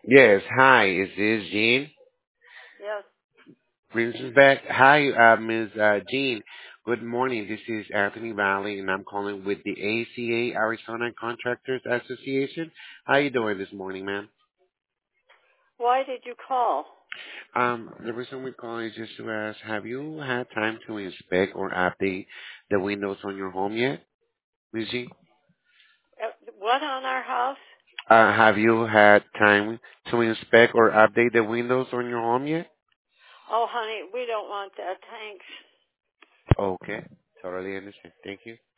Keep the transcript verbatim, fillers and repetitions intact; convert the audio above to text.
Yes, hi, is this Jean? Yes. Princess back. Hi, uh, Miz Uh, Jean. Good morning. This is Anthony Valley, and I'm calling with the A C A Arizona Contractors Association. How you doing this morning, ma'am? Why did you call? Um, the reason we're calling is just to ask, have you had time to inspect or update the windows on your home yet, Miz Jean? Uh, What on our house? Uh, have you had time to inspect or update the windows on your home yet? Oh, honey, we don't want that. Thanks. Okay, totally understand. Thank you.